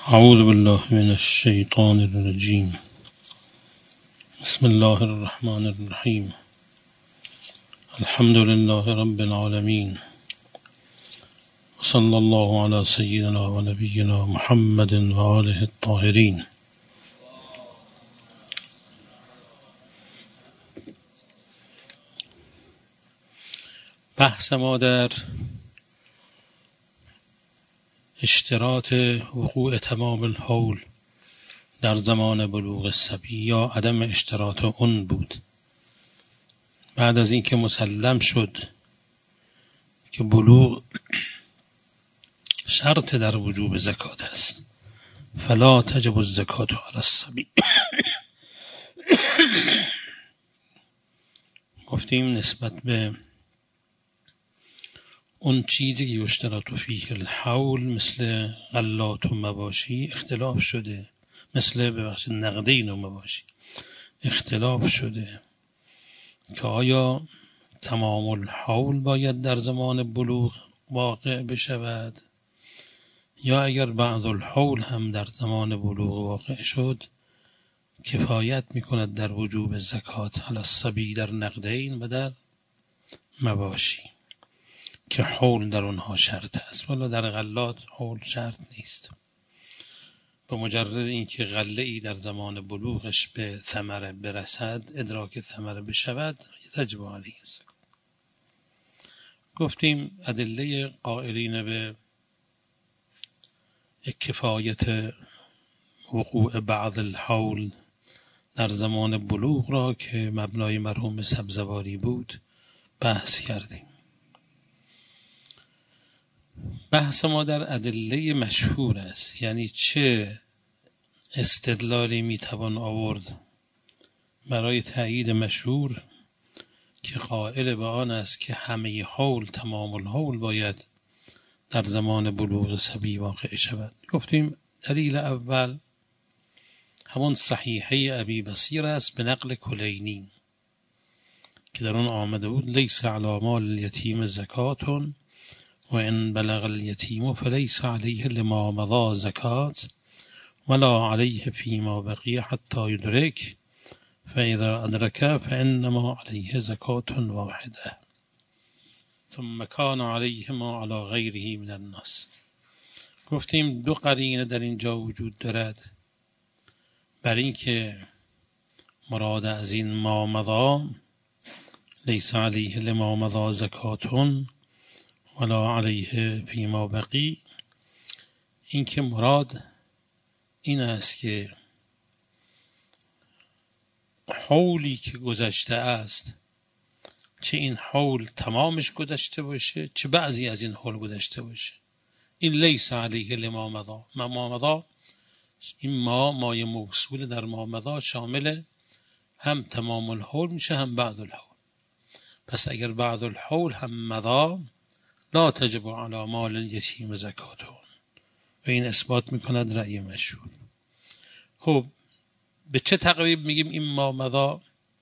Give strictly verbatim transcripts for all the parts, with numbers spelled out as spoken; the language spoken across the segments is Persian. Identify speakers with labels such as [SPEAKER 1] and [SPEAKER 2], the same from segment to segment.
[SPEAKER 1] اعوذ بالله من الشیطان الرجیم. بسم الله الرحمن الرحیم. الحمد لله رب العالمین. صلی الله علی سیدنا و نبینا محمد و آله الطاهرین. بحث ما در اشتراط وقوع تمام الحول در زمان بلوغ الصبی یا عدم اشتراط اون بود. بعد از اینکه مسلم شد که بلوغ شرط در وجوب زکات است، فلا تجب الزکات علی الصبی، گفتیم نسبت به اون چیزی که یشترط فیه الحول مثل غلات و مواشی اختلاف شده، مثل ببخشید نقدین و مواشی اختلاف شده که آیا تمام الحول باید در زمان بلوغ واقع بشود یا اگر بعض الحول هم در زمان بلوغ واقع شد کفایت میکند در وجوب زکات علی الصبی در نقدین و در مواشی که حول در اونها شرط است، ولی در غلات حول شرط نیست. به مجرد اینکه غله ای در زمان بلوغش به ثمره برسد، ادراک ثمره بشود، تجب علیه الزکات. گفتیم ادله قائلین به کفایت وقوع بعض الحول در زمان بلوغ را که مبنای مرحوم سبزواری بود بحث کردیم. بحث ما در ادله مشهور است، یعنی چه استدلالی میتوان آورد برای تأیید مشهور که قائل به آن است که همه حول تمام الحول باید در زمان بلوغ صبی واقع شود. گفتیم دلیل اول همون صحیحه ابی بصیر است به نقل کلینی که در اون آمده بود لیس علی مال الیتیم زکاتون و ان بلغ الیتیم فلیس علیه لما مضى زکات ولا علیه فیما بقی حتی یدرک فاذا ادرک فانما علیه زکات واحده ثم کان علیه ما علی غیره من الناس. گفتیم دو قرینه در اینجا وجود دارد بر اینکه مراد از این ما مضى لیس علیه لما مضى زکاتون ولا علیه فیما بقی، این که مراد این است که حولی که گذشته است، چه این حول تمامش گذشته باشه چه بعضی از این حول گذشته باشه، این لیس علیه لما مضى. ما مضى این ما مای موصول در ما مضى شامل هم تمام الحول میشه هم بعض الحول. پس اگر بعض الحول هم مضى لا تجب علی مال الیتیم زکاتون و این اثبات میکند رأی مشهور. خب به چه تقریب میگیم این ما مضى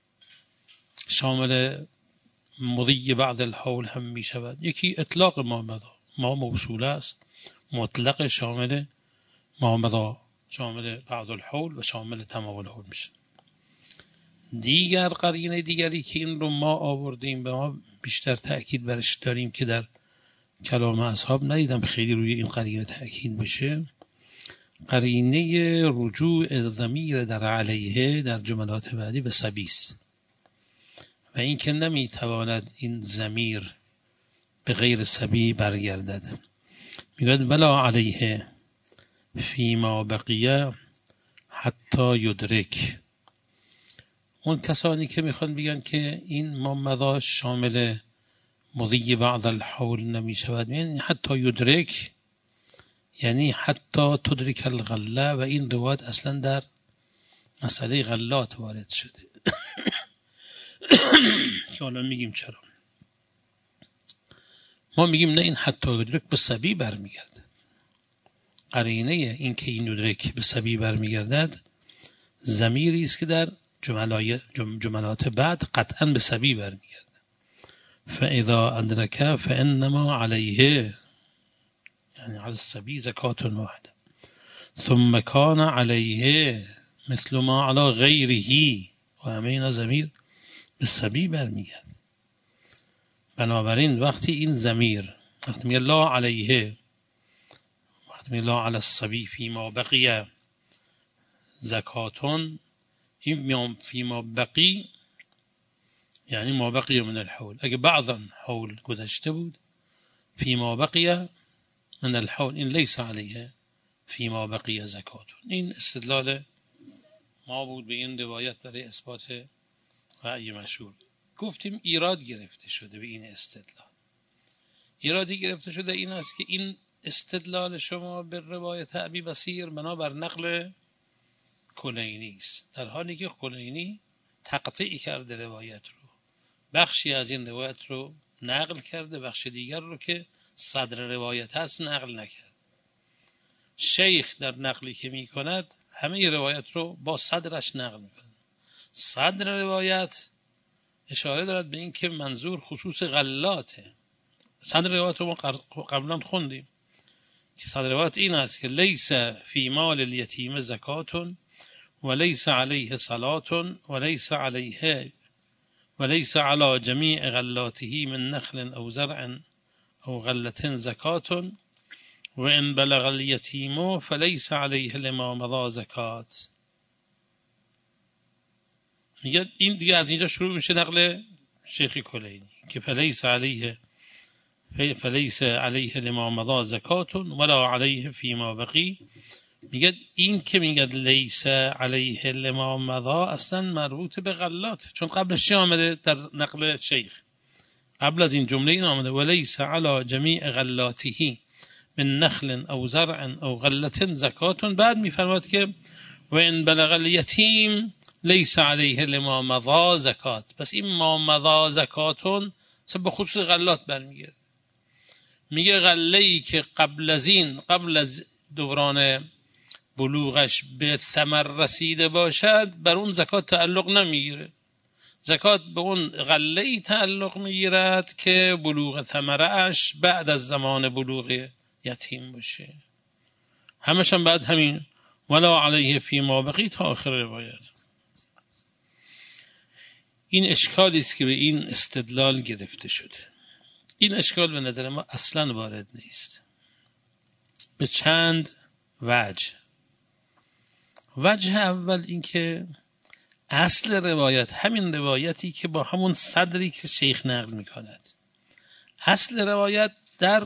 [SPEAKER 1] شامل مضی بعض الحول هم میشود؟ یکی اطلاق ما مضى، ما موصول است، مطلق شامل ما مضى شامل بعض الحول و شامل تمام الحول میشه. دیگر قرینه دیگری که این رو ما آوردیم به ما بیشتر تأکید برش داریم که در کلام اصحاب ندیدم خیلی روی این قرینه تأکید بشه، قرینه رجوع ضمیر در علیه در جملات بعدی به صبی است و این که نمیتواند این ضمیر به غیر صبی برگردد. میگوید ولا علیه فیما بقیه حتی یدرک. اون کسانی که میخوان بگن که این ما مضی شامل مضی بعض الحول نمی شود، یعنی حتی یدرک یعنی حتی تدرک الغله، و این روایت اصلا در مسئله غلات وارد شده که حالا میگیم چرا. ما میگیم نه، این حتی یدرک به صبی برمیگردد. قرینه این که این یدرک به صبی برمیگردد ضمیری است که در جملات بعد قطعا به صبی برمیگردد. فاذا ادرک فانما علیه یعنی علی الصبی زکات واحده ثم کان علیه مثل ما علی غیره و همه اینا ضمیر به سبی برمیگرد. بنابراین وقتی این ضمیر وقتی میگه لا علیه، وقتی میگه لا علی الصبی فیما بقیه زکاتون، این میام فیما بقی یعنی ما بقیه من الحول، اگه بعضا حول گذشته بود فیما بقیه من الحول این لیس علیه فیما بقیه زکاتون. این استدلال ما بود به این روایت برای اثبات رأی مشهور. گفتیم ایراد گرفته شده به این استدلال. ایرادی گرفته شده این است که این استدلال شما به روایت ابی بصیر بنابر نقل کلینی است، در حالی که کلینی تقطیع کرده روایت رو، بخشی از این روایت رو نقل کرده، بخش دیگر رو که صدر روایت هست نقل نکرد. شیخ در نقلی که می کند همه روایت رو با صدرش نقل می کند. صدر روایت اشاره دارد به این که منظور خصوص غلاته. صدر روایت رو ما قبلا خوندیم که صدر روایت این است که لیس فی مال الیتیم زکاتون و لیس علیه صلاتون و لیس علیه و لیس علی جمیع غلاته من نخل او زرع او غلة زکاتون و ان بلغ الیتیم فلیس علیه لما مضی زکات. میگه این دیگه از اینجا شروع میشه نقل شیخ کلینی که فلیس علیه فلیس علیه لما مضی زکاتون ولا علیه فیما بقی. میگه این که میگه لیس علیه لما مضی اصلا مربوط به غلات، چون قبلش چی آمده در نقل شیخ؟ قبل از این جمله این آمده ولیس علی جمیع غلاته من نخل او زرع او غلة زکاتون. بعد میفرماد که و ان بلغ الیتیم لیس علیه لما مضی زکات. پس این ما مضی زکاتون به خصوص غلات برمیگرده. میگه غله‌ای که قبل از این قبل از دوران بلوغش به ثمر رسیده باشد بر اون زکات تعلق نمیگیره. زکات به اون غله‌ای تعلق میگیرد که بلوغ ثمرش بعد از زمان بلوغ یتیم باشه. همش هم بعد همین ولا علیه فیما بقی تا آخر روایت. این اشکالی است که به این استدلال گرفته شده. این اشکال به نظر ما اصلا وارد نیست به چند وجه. وجه اول این که اصل روایت همین روایتی که با همون صدری که شیخ نقل میکند، اصل روایت در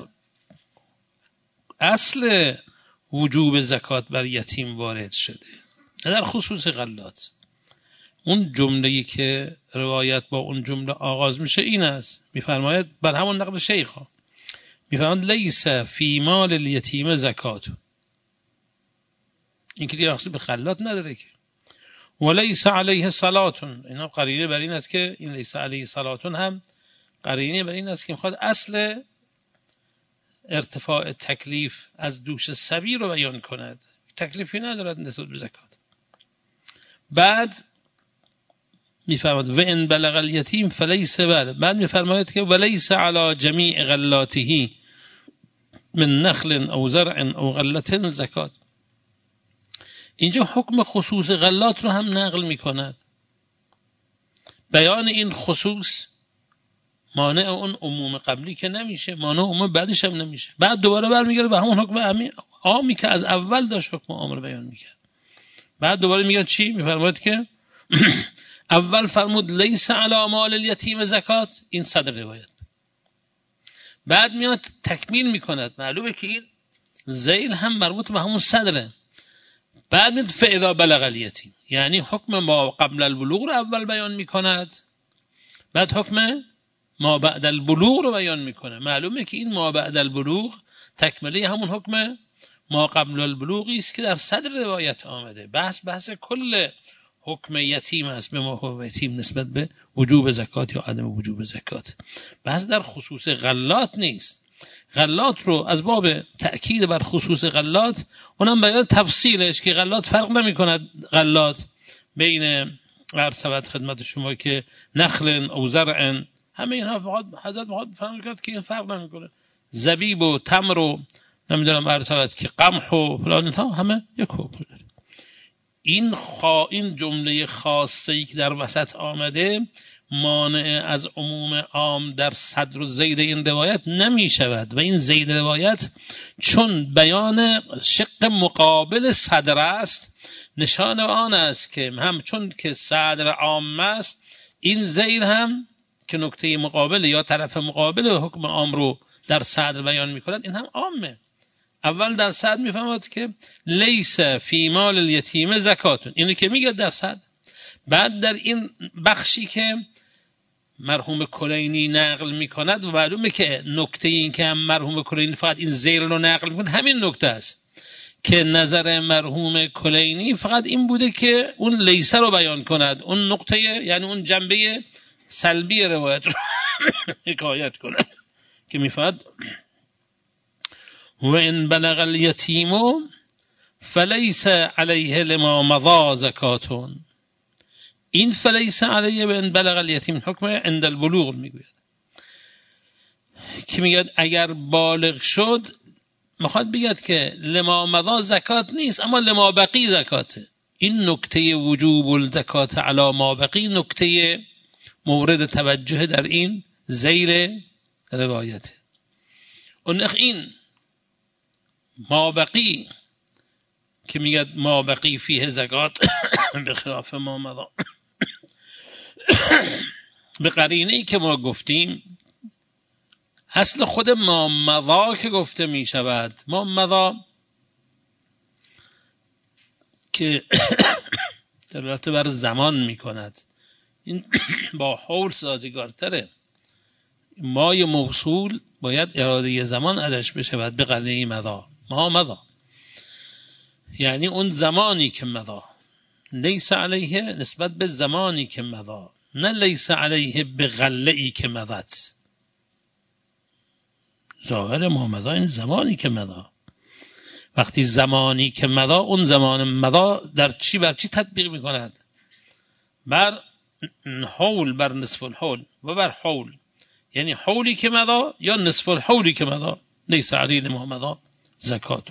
[SPEAKER 1] اصل وجوب زکات بر یتیم وارد شده، در خصوص غلات. اون جمله‌ای که روایت با اون جمله آغاز میشه این است، میفرماید بر همون نقل شیخ ها میفرماید لیس فی مال الیتیم زکات. این که دیگه اصلا به غلات نداره که. و لیس علیه صلاتون، اینا قرینه بر این است که این لیس علیه صلاتون هم قرینه بر این است که میخواد اصل ارتفاع تکلیف از دوش صبی رو بیان کند. تکلیفی ندارد نسبت به زکات. بعد میفرماید و ان بلغ الیتیم فلیس بل، بعد میفرماید که ولیس علی جمیع غلاته من نخل او زرع او غلة زکات. اینجا حکم خصوص غلات رو هم نقل میکند. بیان این خصوص مانع اون عموم قبلی که نمیشه، مانع عموم بعدش هم نمیشه. بعد دوباره برمیگرده به همون حکم عامی که از اول داشت حکم عام رو بیان میکرد. بعد دوباره میگه چی؟ میفرماید که اول فرمود لیس علی مال الیتیم زکات، این صدر روایت. بعد میاد تکمیل میکند، معلومه که این ذیل هم مربوط به همون صدره. بعد میاد فاذا بلغ الیتیم، یعنی حکم ما قبل البلوغ رو اول بیان میکند، بعد حکم ما بعد البلوغ رو بیان میکنه. معلومه که این ما بعد البلوغ تکمله همون حکم ما قبل البلوغی است که در صدر روایت آمده. بحث بحث کل حکم یتیم است به ما یتیم نسبت به وجوب زکات یا عدم وجوب زکات. بحث در خصوص غلات نیست. غلات رو از باب تأکید بر خصوص غلات، اونم بیان تفصیلش که غلات فرق نمی کند. غلات بین عرض خدمت شما که نخل او زرع، همه اینها فقط حضرت محمد فرمان کرد که این فرق نمی کنه. زبیب و تمر و نمیدونم ارتباط که قمح و فلان اینها همه یک حکم داره. این خا این جمله خاصه‌ای که در وسط آمده مانع از عموم عام در صدر و زید این روایت نمی شود و این زید روایت چون بیان شق مقابل صدر است نشان آن است که هم چون که صدر عام است این زید هم که نکته مقابل یا طرف مقابل حکم عام رو در صدر بیان می کند این هم عامه. اول در صدر می فهمد که لیس فی مال الیتیم زکاتون، اینو که میگه در صدر. بعد در این بخشی که مرحوم کلینی نقل میکند و معلومه که نکته این که هم مرحوم کلینی فقط این زیر رو نقل میکند همین نکته است که نظر مرحوم کلینی فقط این بوده که اون لیسه رو بیان کند، اون نقطه یعنی اون جنبه سلبی روایت رو حکایت کند که میفاد و ان بلغ الیتیم فلیس علیه لما مضى زکاتون. این فلیس علیه به ان بلغ الیتیم حکم عند البلوغ میگوید که میگه اگر بالغ شد میخواد بگید که لما مضى زکات نیست اما لما بقی زکاته. این نکته وجوب الزکات علی ما بقی نکته مورد توجه در این زیر روایته. اون این ما بقی که میگه ما بقی فیه زکات به خلاف ما مضى به قرینه ای که ما گفتیم اصل خود ما مضى که گفته می شود ما مضى که دلالت بر زمان می کند این با حول سازگارتره. مای موصول باید اراده زمان ازش بشود به قرینه مضى ما مضى یعنی اون زمانی که مضى لیس علیه نسبت به زمانی که مضى نه لیس علیه به غله ای که مضت. ظاهر ما مضى این زمانی که مضى. وقتی زمانی که مضى اون زمان مضى در چی بر چی تطبیق میکند؟ بر حول بر نصف الحول و بر حول یعنی حولی که مضى یا نصف الحولی که مضى لیس علیه ما مضى زکات.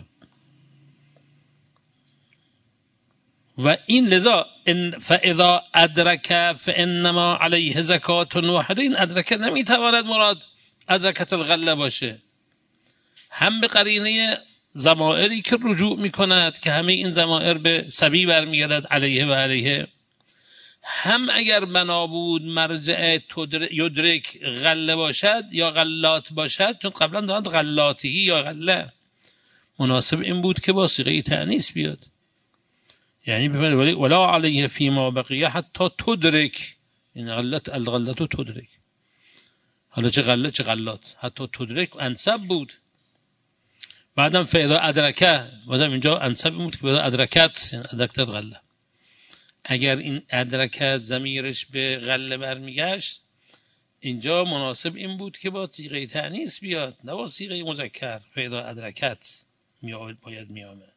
[SPEAKER 1] و این لذا فاذا ادرک فانما علیه زکات واحده. این ادرک نمیتواند مراد ادرکت الغله باشه، هم به قرینه ضمائری که رجوع میکند که همه این ضمائر به سبی برمیگردد علیه و علیه، هم اگر بنا بود مرجع یدرک غله باشد یا غلات باشد چون قبلا دارد غلاتی یا غله مناسب این بود که با صیغه تأنیث بیاد یعنی بفرمایید ولا علیه فیما بقیه حتی تدرک این غلط الغلط تدرک. حالا چه غلط چه غلات حتی تدرک انسب بود. بعدم فاذا ادرکه واسه اینجا انسب بود که فاذا ادرکت یعنی ادرکت غله. اگر این ادرکت ضمیرش به غله برمیگشت اینجا مناسب این بود که با صیغه تأنیث بیاد نه با صیغه مذکر. فاذا ادرکت میاد باید میامد.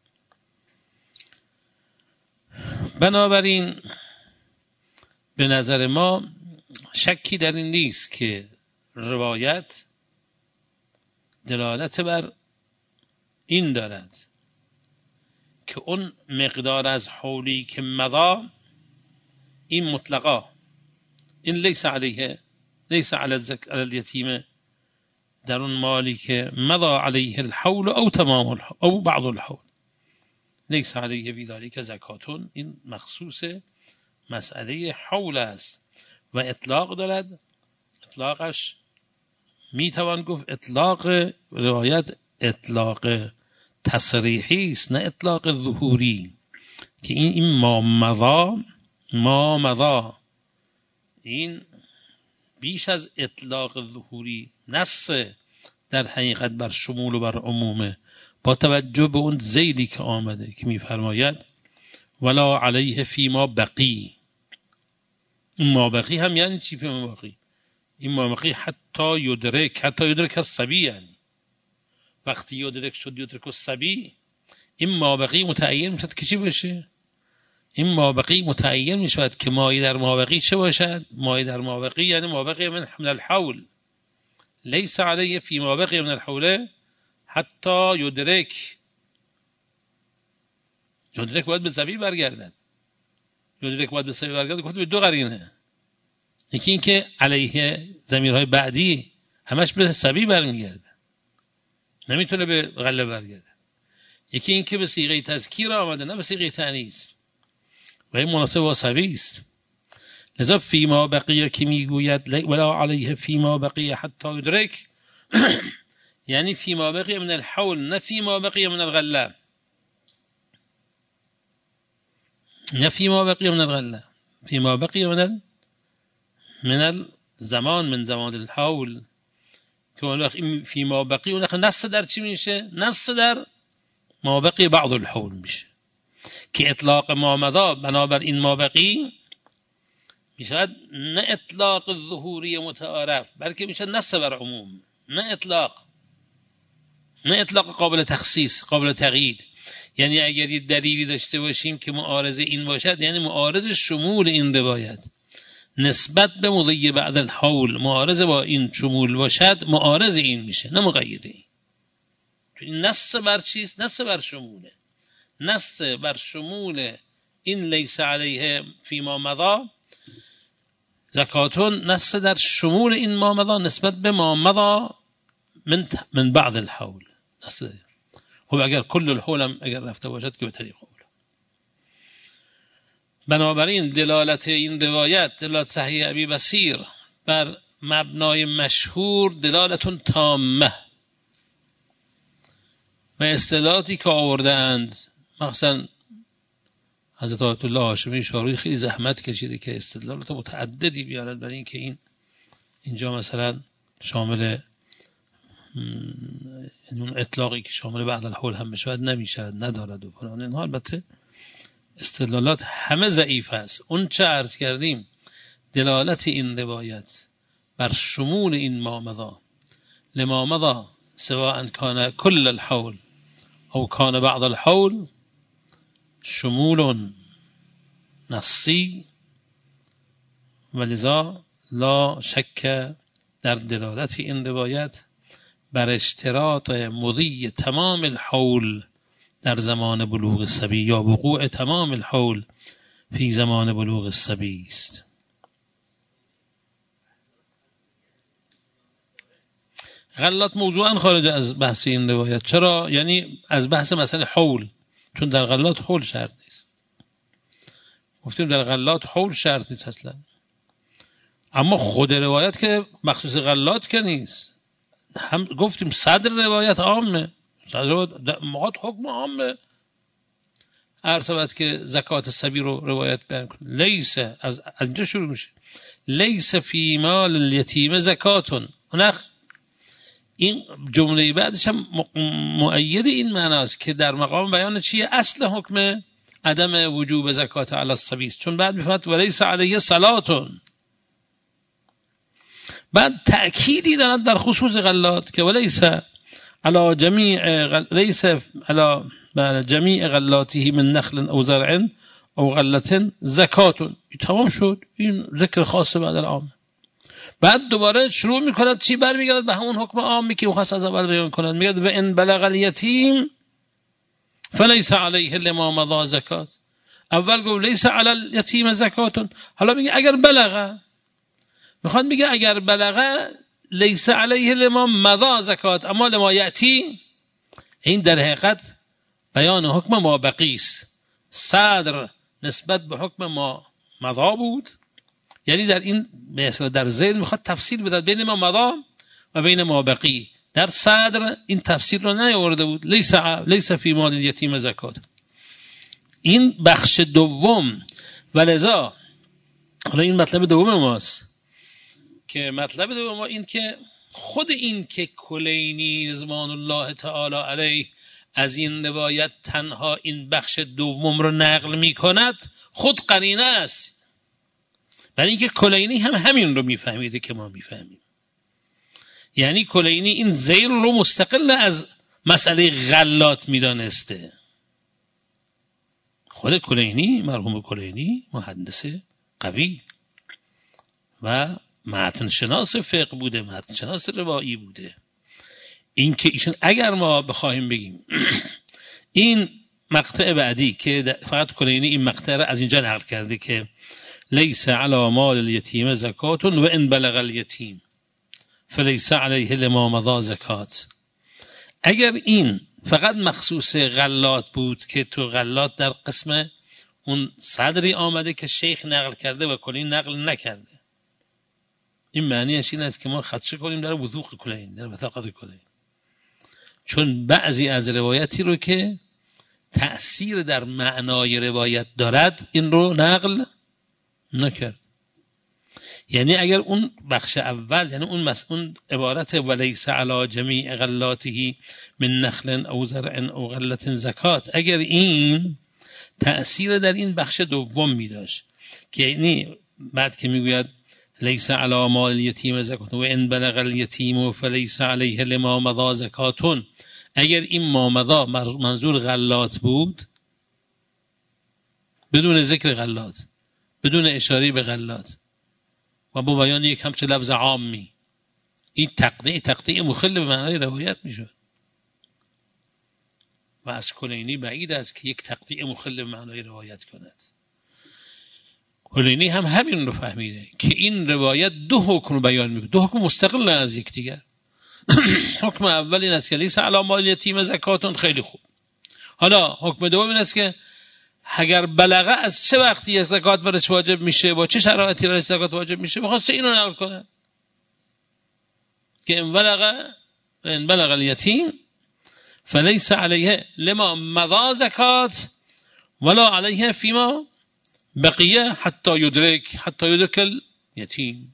[SPEAKER 1] بنابراین به نظر ما شکی در این نیست که روایت دلالت بر این دارد که اون مقدار از حولی که مضى این مطلقا این لیس علیه لیس علی الیتیم در اون مالی که مضى علیه الحول او تمام الحول او بعض الحول لیس علیه فی ذلک زکاتون. این مخصوص مسئله حول است و اطلاق دارد. اطلاقش میتوان گفت اطلاق روایت اطلاق تصریحی است نه اطلاق ظهوری که این این ما مضى ما مضى این بیش از اطلاق ظهوری نص در حقیقت بر شمول و بر عمومه با توجه به اون زیدی که آمده که میفرماید ولا علیه فیما بقی. این ما بقی هم یعنی چی؟ فیما بقی این ما بقی حتی یدرک حتی یدرک الصبی یعنی وقتی یدرک شد یدرک الصبی این ما بقی متعین میشد که چی باشه؟ این ما بقی متعین میشود که مایی در ما بقی چه باشد؟ مایی در ما بقی یعنی ما بقی من حمل الحول لیس علیه فیما بقی من الحول حتی یدرک. یدرک باید به سبیل برگردد. یدرک باید به سبیل برگردد. گفت به دو قرینه. یکی این که علیه ضمیرهای بعدی همش به سبیل برمیگرده، نمیتونه به غله برگرده. یکی این که به صیغه تذکیر آمده، نه به صیغه تانیث، و این مناسب با سبیل است. لذا فیما بقیه که میگوید ولا علیه فیما بقیه حتی یدرک، یعنی فیما بقیه من الحول، نه فیما بقیه من الغله، نه فیما بقیه من الغله، فیما بقیه من من الزمان، من زمان الحول. که اون وقت این فیما بقیه اون وقت نص در چی میشه؟ نص در ما بقیه بعض الحول میشه، که اطلاق ما مضا بنابر این ما بقیه میشود نه اطلاق ظهوری متعارف، بلکه میشه نص بر عموم، نه اطلاق، نه اطلاق قابل تخصیص، قابل تقیید. یعنی اگر یه دلیلی داشته باشیم که معارض این باشد، یعنی معارض شمول این روایت نسبت به مضی بعد الحول معارض با این شمول باشد، معارض این میشه، نه مقیده این. این نص بر چیست؟ نص بر شموله، نص بر شمول این لیس علیه فیما مضا زکاتون، نص در شمول این ما مضا نسبت به ما مضا من من بعد الحول. نص در. خب اگر کل الحول هم اگر رفته باشد که به طریق حول. بنابراین دلالت این روایت، دلالت صحیح ابی بصیر بر مبنای مشهور دلالتون تامه، و اصطلاحاتی که آوردند، مثلا حضرت آیت الله هاشمی شاروی خیلی زحمت کشیده که استدلالات متعددی بیارد برای اینکه این اینجا مثلا شامل اون اطلاقی که شامل بعد الحول هم بشود نمیشود، ندارد و فلان اینها. البته استدلالات همه ضعیف است. اون چه عرض کردیم دلالت این روایت بر شمول این ما مضا لما مضا سواء کان کل الحول او کان بعض الحول شمول نصی، ولذا لا شک در دلالت این روایت بر اشتراط مضی تمام الحول در زمان بلوغ الصبی یا وقوع تمام الحول فی زمان بلوغ الصبی است. غلات موضوعا خارج از بحث این روایت. چرا؟ یعنی از بحث مسئله حول، چون در غلات حول شرط نیست. گفتیم در غلات حول شرط نیست اصلا، اما خود روایت که مخصوص غلات که نیست. هم گفتیم صدر روایت عامه، صدر روایت حکم عامه. عرض که زکات صبی رو روایت بیان کنه، لیس از اینجا شروع میشه، لیس فی مال الیتیم زکاتون. اونخ این جمله بعدش هم مؤید این معناست که در مقام بیان چیه؟ اصل حکم عدم وجوب زکات علی الصبی، چون بعد میفهمد ولیس علیه صلاتون. بعد تأکیدی دارد در خصوص غلات که ولیس علی جمیع غل... لیس علی جمیع غلاته من نخل او زرع او غلة زکاتون. تمام شد، این ذکر خاص بعد العام. بعد دوباره شروع میکند چی؟ برمیگردد به همون حکم عامی که خاص از اول بیان کند، میگه و ان بلغ الیتیم فلیس علیه لما مضى زکات. اول گفت لیس علی الیتیم زکاتون، حالا میگه اگر بلغ، میخواد میگه اگر بلغ لیس علیه لما مضى زکات، اما لما یاتی. این در حقیقت بیان حکم ما بقی است. صدر نسبت به حکم ما مضى بود، یعنی در این مثلا در ذیل میخواد تفصیل بده بین ما مضى و بین ما بقی. در صدر این تفصیل رو نیاورده بود، لیس لیس فی مال الیتیم زکات. این بخش دوم. ولذا حالا این مطلب دوم ماست که مطلب دوم ما این که خود این که کلینی رضوان الله تعالی علیه از این روایت تنها این بخش دوم رو نقل می کند خود قرینه است، برای اینکه کلینی هم همین رو میفهمیده که ما میفهمیم. یعنی کلینی این زیر رو مستقل از مسئله غلات میدانسته. خود کلینی، مرحوم کلینی محدث قوی و متن شناس فقه بوده، متن شناس روایی بوده. این که ایشون اگر ما بخواهیم بگیم این مقطع بعدی که فقط کلینی این مقطع را از اینجا نقل کرده که لیس علی مال الیتیم زکات و ان بلغ الیتیم فلیس علیه لما مضی زکات، اگر این فقط مخصوص غلات بود که تو غلات در قسم اون صدری آمده که شیخ نقل کرده و کلینی نقل نکرده، این معنیش این است که ما خدشه کنیم در وثوق کلینی، در وثاقت کلینی، چون بعضی از روایتی رو که تأثیر در معنای روایت دارد این رو نقل نکرد. یعنی اگر اون بخش اول، یعنی اون اون عبارت ولیس علی جمیع غلاته من نخل او زرع او غلة زکات، اگر این تأثیر در این بخش دوم می داشت که یعنی بعد که میگوید لیس علی مال الیتیم زکات و ان بلغ الیتیم فلیس علیه لما مضی زکاتون، اگر این ما مضی منظور غلات بود بدون ذکر غلات، بدون اشاره به غلات و با بیان یک همچه لفظ عامی، این تقطیع تقطیع مخل به معنای روایت میشد و از کلینی بعید است که یک تقطیع مخل به معنای روایت کند. کلینی هم همین رو فهمیده که این روایت دو حکم رو بیان میکنه، دو حکم مستقل از یک دیگر. حکم اول این است که لیس علی مال الیتیم زکاتون، خیلی خوب. حالا حکم دوم این است که اگر بلغه از چه وقتی زکات برش واجب میشه، با چه شرایطی برش زکات واجب میشه، می‌خواسته اینو نقل کنه که ان بلغه ان بلغ الیتیم فلیس علیه لما مضی زکات ولا علیه فیما بقیه حتی یدرک حتی یدرک الیتیم.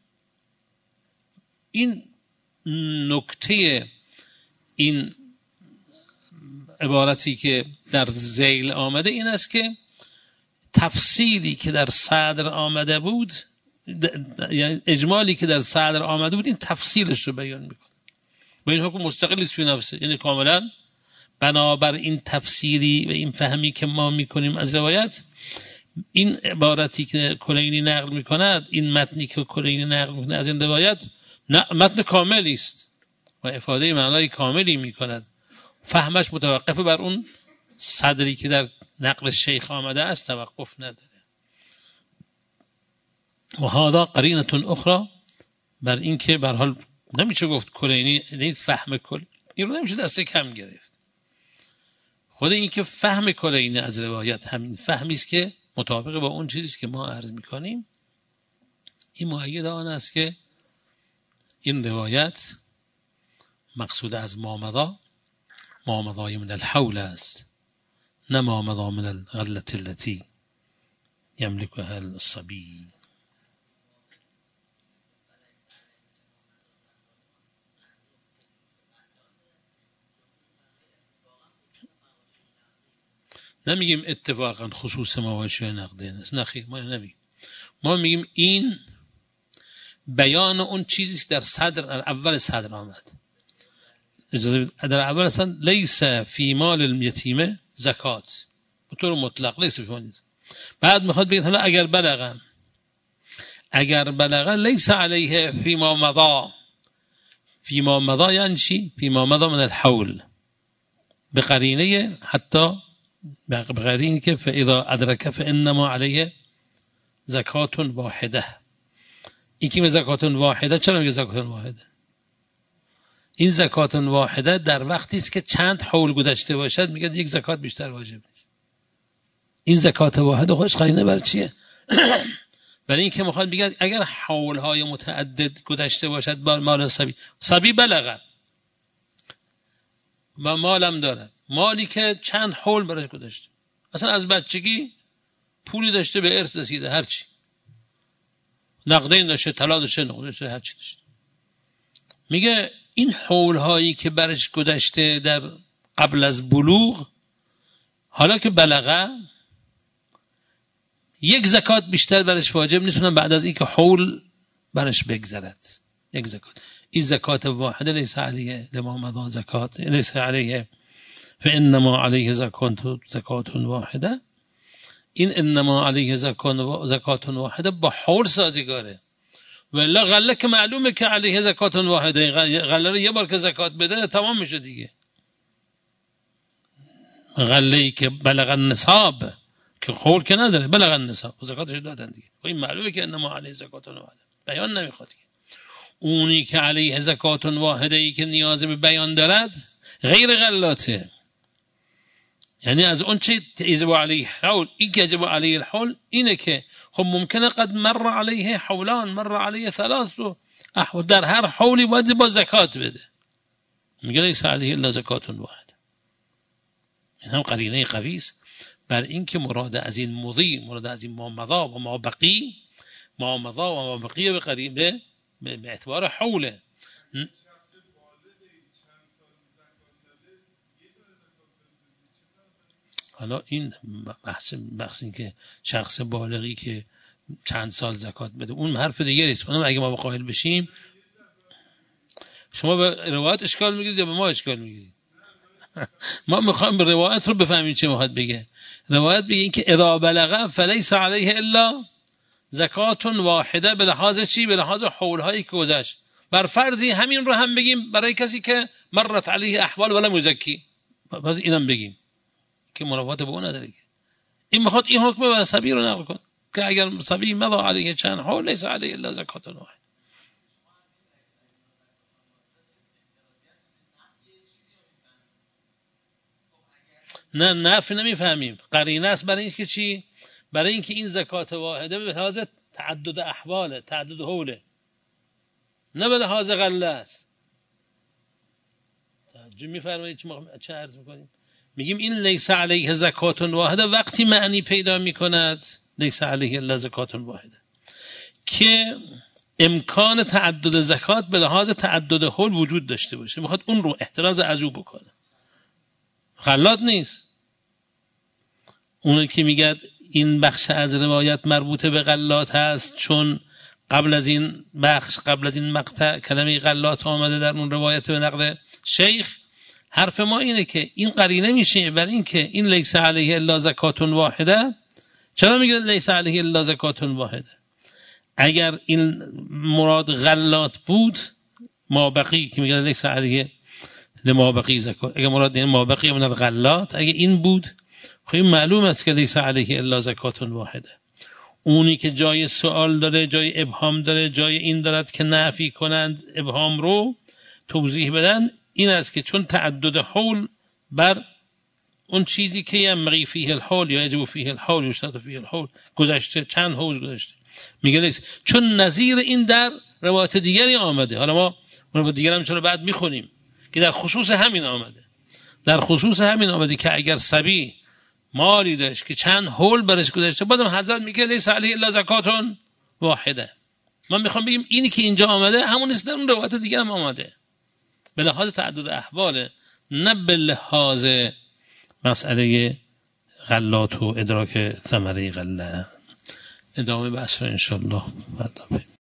[SPEAKER 1] این نکته این عبارتی که در ذیل آمده این است که تفصیلی که در صدر آمده بود، یعنی اجمالی که در صدر آمده بود، این تفصیلش رو بیان میکنه و این حکم مستقلی است فی نفسه. یعنی کاملا بنابر این تفسیری و این فهمی که ما میکنیم از روایت، این عبارتی که کلینی نقل میکند، این متنی که کلینی نقل میکند از این روایت متن کاملی است و افاده معنای کاملی میکند، فهمش متوقف بر اون صدری که در نقل شیخ آمده است توقف نداره. و هذا قرینه اخرى بر این که به هر حال نمیشه گفت کلینی این فهم کل این رو نمیشه دست کم گرفت. خود این که فهم کلینی از روایت همین فهمی است که مطابق با اون چیزی که ما عرض میکنیم، این مؤید آن است که این روایت مقصود از ما مضی ما مضی من الحول است، نه ما مضی من الغلة التي يملكها الصبي. نمیگیم اتفاقا خصوص مواشی نقدین است، نه خیر، ما نمیگیم. ما میگیم این بیان اون چیزی که در صدر در اول صدر آمد. در اول اصلا لیس فی مال الیتیم زکات به طور مطلق لیس فی مال، بعد میخواد بگه حالا اگر بلغه اگر بلغه لیس علیه فی ما مضی، فی ما مضی یعنی چی؟ فی ما مضی من الحول، به قرینه حتی به قرینه که فاذا ادرک فانما علیه زکات واحده. این که زکات واحده، چرا میگه زکات واحده؟ این زکات واحده در وقتی است که چند حول گذشته باشد میگه یک زکات بیشتر واجب نیست. این زکات واحده خودش قرینه بر چیه؟ برای این که میخواد بگه اگر حولهای متعدد گذشته باشد با مال صبی، صبی بلغه و مالم دارد، مالی که چند حول برای گذشته، اصلا از بچگی پولی داشته به ارث رسیده، هرچی نقدین داشته، طلا داشته، نقد داشته، هرچی داشته، میگه این حول هایی که برش گذشته در قبل از بلوغ، حالا که بلغه یک زکات بیشتر برش واجب نیستونن بعد از این که حول برش بگذرد یک زکات. این زکات واحده لیس علیه لما مضی زکات لیس علیه فانما علیه زکات زکات واحده. این انما علیه زکات واحده با حول سازگاره ولی غله که معلومه که علیه زکات واحده، غله رو یه بار که زکات بده تمام میشه دیگه. غله‌ای که بلغ النصاب که خور که نداره، بلغ النصاب زکاتش دادن دیگه، این معلومه که انما علیه زکات واحده، بیان نمیخواد که. اونی که علیه زکات واحده ای که نیاز به بیان دارد غیر غلاته، یعنی از اون چی یجب علیه حول، این که یجب علیه الحول اینه که خب ممکنه قد مر علیه حولان، مر علیه ثلاث احول، در هر حولی باید با زکات بده، میگه لیس علیه الا زکات واحده. این هم قرینه قوی است بر این که مراد از این مضی، مراد از این ما مضی و ما بقی، ما مضی و ما بقی به قریبه به اعتبار حوله. حالا این بحث بحث این که شخص بالغی که چند سال زکات بده اون حرف دیگه است. اونم اگه ما قائل بشیم، شما به روایت اشکال میگیرید یا به ما اشکال میگیرید؟ ما میخوایم به روایت رو بفهمیم چه میخواد بگه. روایت بگه این که اذا بلغ فلیس علیه الا زکات واحده، به لحاظ چی؟ به لحاظ حولهایی که گذشت. بر فرضی همین رو هم بگیم برای کسی که مرت علیه احوال ولا مزکی، پس اینم بگیم که منافات به اون نداره. این میخواد این حکم بر صبی رو نقل کن که اگر صبی مضى علیه چند حول لیس علیه الا زکات واحده. نه نفی نمیفهمیم، قرینه است برای اینکه چی؟ برای اینکه این زکات واحده به لحاظ تعدد احواله، تعدد حوله، نه به لحاظ غله است. توجه میفرمایید چه عرض میکنیم؟ میگیم این لیس علیه زکات واحده وقتی معنی پیدا میکند، لیس علیه الا زکات واحده، که امکان تعدد زکات به لحاظ تعدد حول وجود داشته باشه، میخواد اون رو احتراز از او بکنه، غلات نیست. اون که میگه این بخش از روایت مربوط به غلات هست چون قبل از این بخش، قبل از این مقطع کلمه غلات آمده در اون روایت به نقل شیخ. حرف ما اینه که این قرینه میشه برای این که این لیس علیه الا زکات واحده. چرا میگه لیس علیه الا زکات واحده؟ اگر این مراد غلات بود، ما بقی که میگه لیس علیه لما بقی زکات، اگر مراد این ما بقی من الغلات اگه این بود، خب این معلوم است که لیس علیه الا زکات واحده. اونی که جای سوال داره، جای ابهام داره، جای این دارد که نفی کنند ابهام رو توضیح بدن، این است که چون تعدد حول بر اون چیزی که یمغی فیه الحول یا یجب فیه الحول یشترط فیه الحول گذشته، چند حول گذشته، میگه لیس، چون نظیر این در روایت دیگری آمده. حالا ما روایت دیگر هم چرا بعد میخونیم که در خصوص همین آمده، در خصوص همین آمده که اگر صبی مالی داشت که چند حول برش گذشته، بازم حضرت میگه لیس علیه الا زکات واحده. من میخوام بگیم اینی که اینجا آمده همون است در اون روایت دیگر هم آمده، به لحاظ تعدد احواله، نه به لحاظ مسئله غلات و ادراک ثمره غله. ادامه بحث رو انشالله بعد